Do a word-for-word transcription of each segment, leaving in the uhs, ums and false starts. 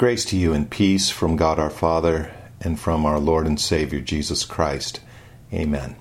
Grace to you and peace from God our Father and from our Lord and Savior Jesus Christ. Amen.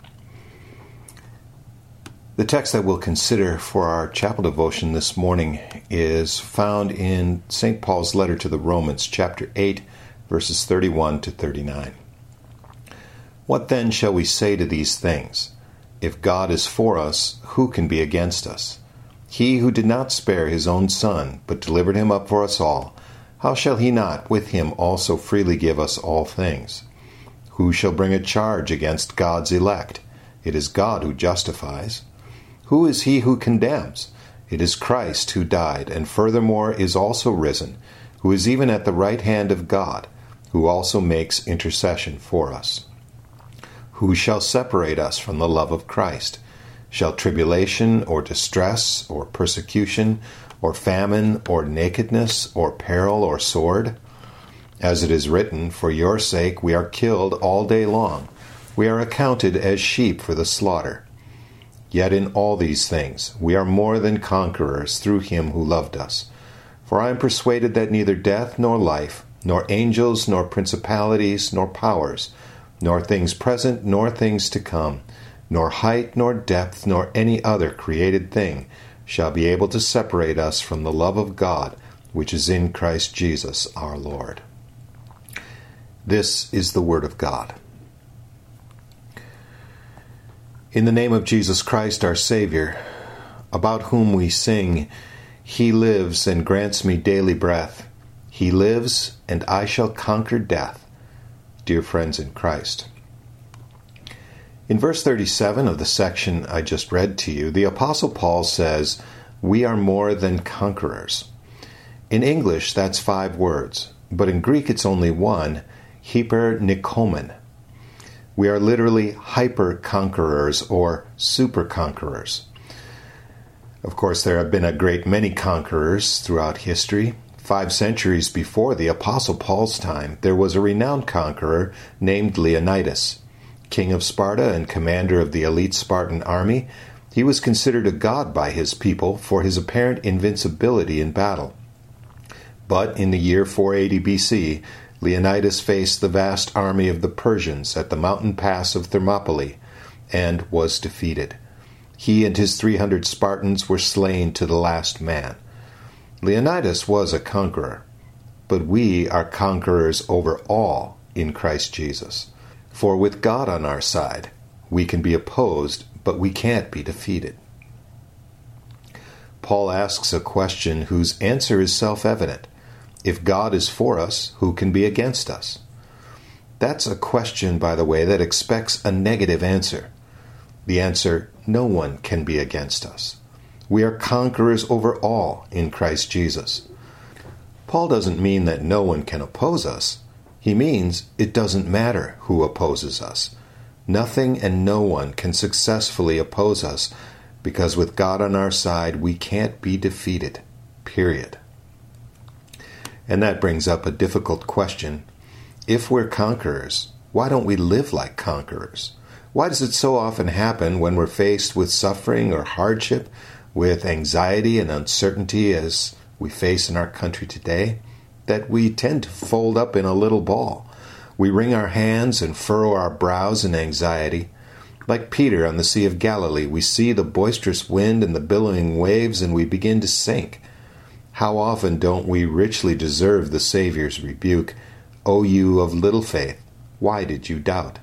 The text that we'll consider for our chapel devotion this morning is found in Saint Paul's letter to the Romans, chapter eight, verses thirty-one to thirty-nine. What then shall we say to these things? If God is for us, who can be against us? He who did not spare his own Son, but delivered him up for us all, how shall he not with him also freely give us all things? Who shall bring a charge against God's elect? It is God who justifies. Who is he who condemns? It is Christ who died, and furthermore is also risen, who is even at the right hand of God, who also makes intercession for us. Who shall separate us from the love of Christ? Shall tribulation, or distress, or persecution, or famine, or nakedness, or peril, or sword? As it is written, for your sake we are killed all day long. We are accounted as sheep for the slaughter. Yet in all these things we are more than conquerors through him who loved us. For I am persuaded that neither death nor life, nor angels, nor principalities, nor powers, nor things present, nor things to come, nor height, nor depth, nor any other created thing shall be able to separate us from the love of God, which is in Christ Jesus our Lord. This is the word of God. In the name of Jesus Christ our Savior, about whom we sing, He lives and grants me daily breath. He lives, and I shall conquer death. Dear friends in Christ. In verse thirty-seven of the section I just read to you, the Apostle Paul says, we are more than conquerors. In English, that's five words, but in Greek it's only one, hyper-nikomen. We are literally hyper-conquerors or super-conquerors. Of course, there have been a great many conquerors throughout history. Five centuries before the Apostle Paul's time, there was a renowned conqueror named Leonidas. King of Sparta and commander of the elite Spartan army, he was considered a god by his people for his apparent invincibility in battle. But in the year four eighty B C, Leonidas faced the vast army of the Persians at the mountain pass of Thermopylae and was defeated. He and his three hundred Spartans were slain to the last man. Leonidas was a conqueror, but we are conquerors over all in Christ Jesus. For with God on our side, we can be opposed, but we can't be defeated. Paul asks a question whose answer is self-evident. If God is for us, who can be against us? That's a question, by the way, that expects a negative answer. The answer, no one can be against us. We are conquerors over all in Christ Jesus. Paul doesn't mean that no one can oppose us. He means it doesn't matter who opposes us. Nothing and no one can successfully oppose us because with God on our side, we can't be defeated. Period. And that brings up a difficult question. If we're conquerors, why don't we live like conquerors? Why does it so often happen when we're faced with suffering or hardship, with anxiety and uncertainty as we face in our country today, that we tend to fold up in a little ball? We wring our hands and furrow our brows in anxiety. Like Peter on the Sea of Galilee, we see the boisterous wind and the billowing waves and we begin to sink. How often don't we richly deserve the Savior's rebuke, O you of little faith, why did you doubt?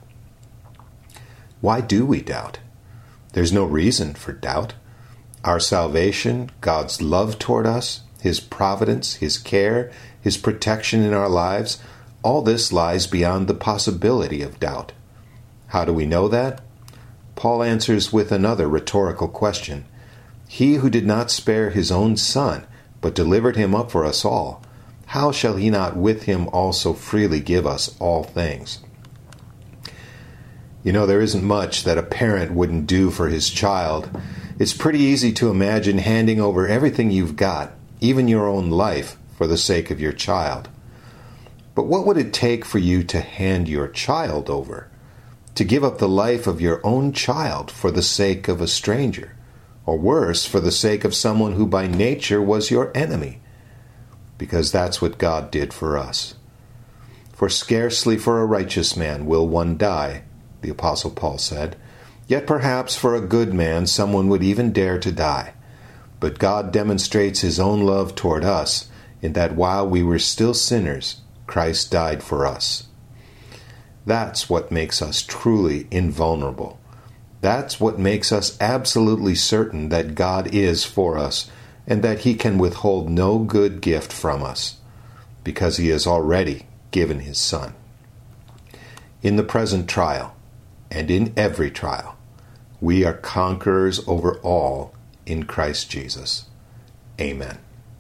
Why do we doubt? There's no reason for doubt. Our salvation, God's love toward us, His providence, His care, His protection in our lives, all this lies beyond the possibility of doubt. How do we know that? Paul answers with another rhetorical question. He who did not spare his own Son, but delivered him up for us all, how shall he not with him also freely give us all things? You know, there isn't much that a parent wouldn't do for his child. It's pretty easy to imagine handing over everything you've got, even your own life, for the sake of your child. But what would it take for you to hand your child over? To give up the life of your own child for the sake of a stranger? Or worse, for the sake of someone who by nature was your enemy? because that's what God did for us. For scarcely for a righteous man will one die, the Apostle Paul said, yet perhaps for a good man someone would even dare to die. But God demonstrates his own love toward us in that while we were still sinners, Christ died for us. That's what makes us truly invulnerable. That's what makes us absolutely certain that God is for us and that he can withhold no good gift from us, because he has already given his Son. In the present trial, and in every trial, we are conquerors over all in Christ Jesus. Amen.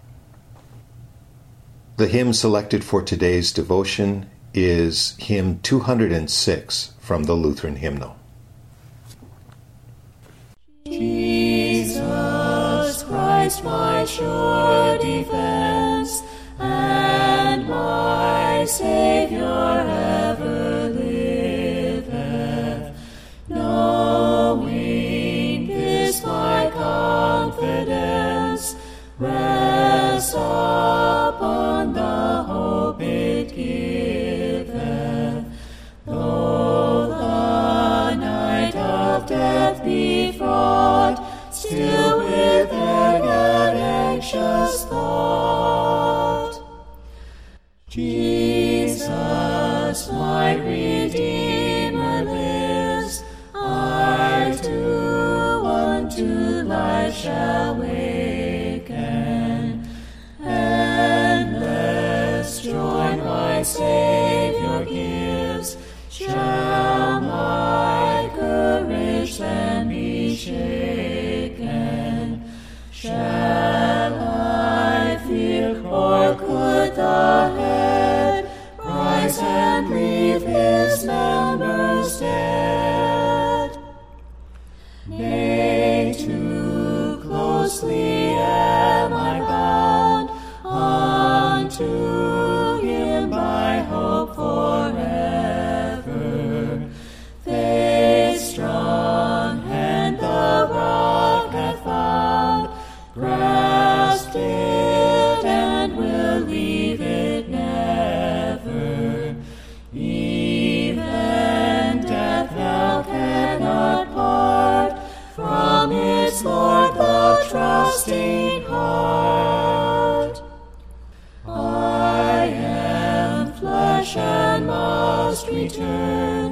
The hymn selected for today's devotion is hymn two hundred six from the Lutheran Hymnal. Jesus Christ, my sure defense, and my Savior ever liveth, knowing this my confidence rests upon the hope it giveth. Though the night of death be fraught, still with vague and anxious thought, Jesus, my Redeemer, lives. I too unto life shall waken, endless joy my Savior gives. Shall my courage then be shaken? Shall I fear, or could the head rise and leave his members dead? Nay, too closely am I bound unto him by hope forever. Faith's strong hand the rock hath found, grasped it and will leave it never. Even death now cannot part from its Lord the trusting heart. I am flesh and must return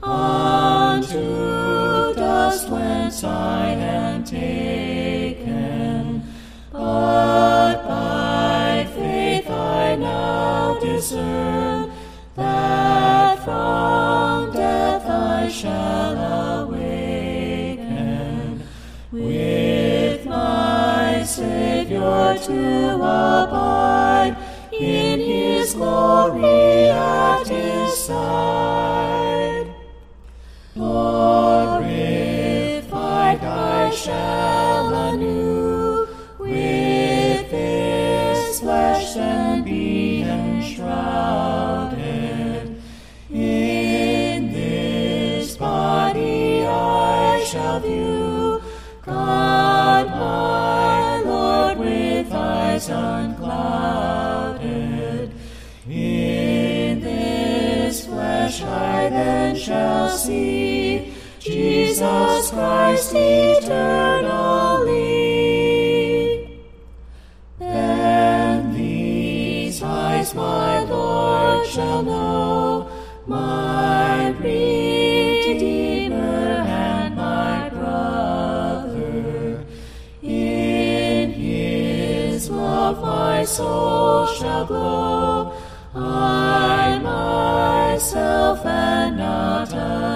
unto dust whence I am taken, but by faith I now discern that from death I shall awaken, with my Savior to abide in his glory at his side. Glorified I shall anew with this flesh and be enshrouded. In this body I shall view God my Lord with eyes unclouded. In this flesh I then shall see Jesus Christ eternally. Then these eyes my Lord shall know, my Redeemer and my brother. In his love my soul shall glow, I myself and not another.